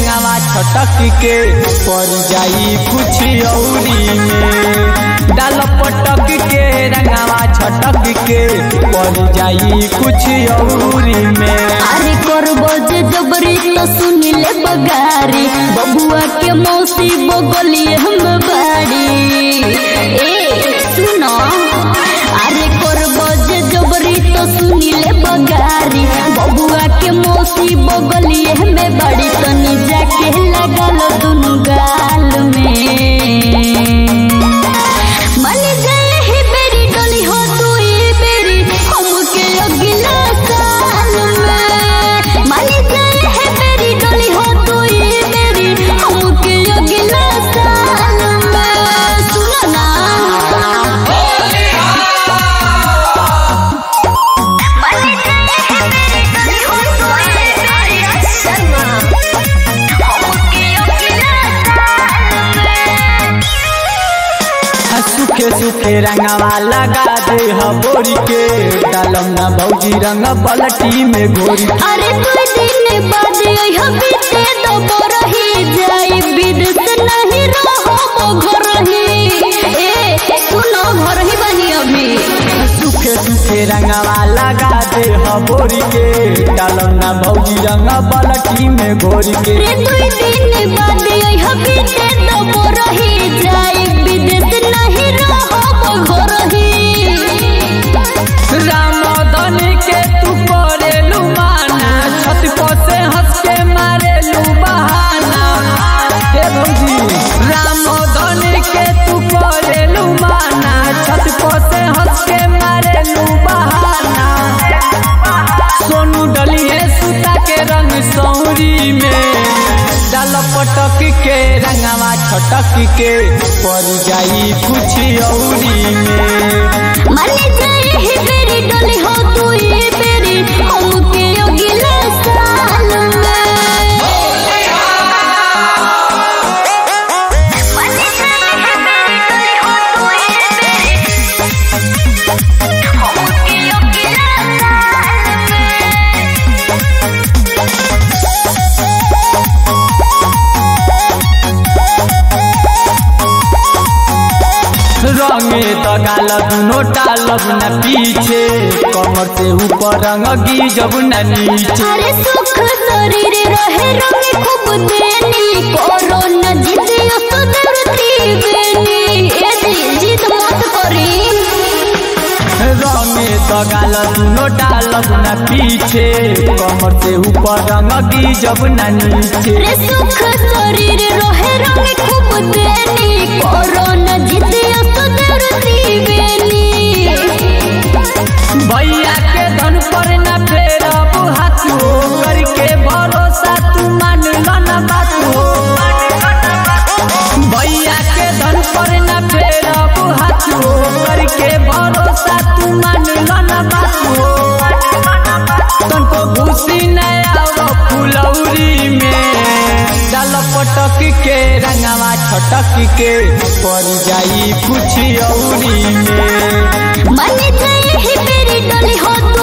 रंगवा छटक के पड़ जाई कुछ औरी में। डाल पटक के रंगवा छटक के पड़ जाई कुछ औरी में। अरे करबो जे जबरी तो सुन ले बगारी, बबुआ के मौसी बगलिए हम बाड़ी। ए सुनो, अरे करबो जे जबरी तो सुन ले बगारी, बबुआ के मौसी बगलिए में बाड़ी। तनी जाके लगल दुनु गाल में, मन जाए ही बेरी डोली हो तू ही बेरी हमके अगला साल में। मन जाए है बेरी डोली हो तू ही बेरी हमके अगला साल में। सुनो ना, सूखे सूखे रंगवा लगा दे बोरी के, डालम ना भौजी रंग पलटी में घोरी। अरे तू दिन बाद बीते तो बरही जाई, विदेश नहीं रहो घर ही। ए सुनो, घर ही बनी अभी। सूखे सूखे रंगवा लगा दे बोरी के, डालम ना भौजी रंग पलटी में घोरी के। रे तू दिन बाद बीते तो बरही जाई, विदेश नहीं रहो घर ही। रामदन के तू करेलू माना, छत पर से हंस के मारेलू बहाना। हे भौजी रामदन के तू करेलू माना, छत पर से हंस के मारेलू बहाना। सोनू डलिए सुता के रंग सौरी में, डाल पटक के रंगवा छटक के पड़ जाई कुछ औरी में। मन जाए ही बेरी डोली हो तू ही बेरी हमके अगला साल में। मन जाए है बेरी डोली हो तू ही बेरी हमके अगला साल रंगे तो गाल दुनो डालब न पीछे, कमर से ऊपर रंग गिजब न नीचे। अरे सुख शरीर रहे रंग खूब देनी, कोरोना जिदियो तो दर्दी बेनी। ए जिद मत करी, रंगे तो गाल दुनो डालब न पीछे, कमर से ऊपर रंग गिजब न नीचे। रे सुख शरीर रहे रंग खूब देनी, कोरोना जिदियो तो दर्दी बेनी। भैया के धन पर न फेरब हाथ हो, करके भरोसा तू मान लो न बात हो। भैया के धन पर न फेरब हाथ हो, करके भरोसा तू मान लो न बात हो। तुमको घुसी नहीं आओ फुलौरी में, डाल पटक के रंगवा छटक के पड़ जाई कुछ औरी में। मन जाए ही बेरी डोली हो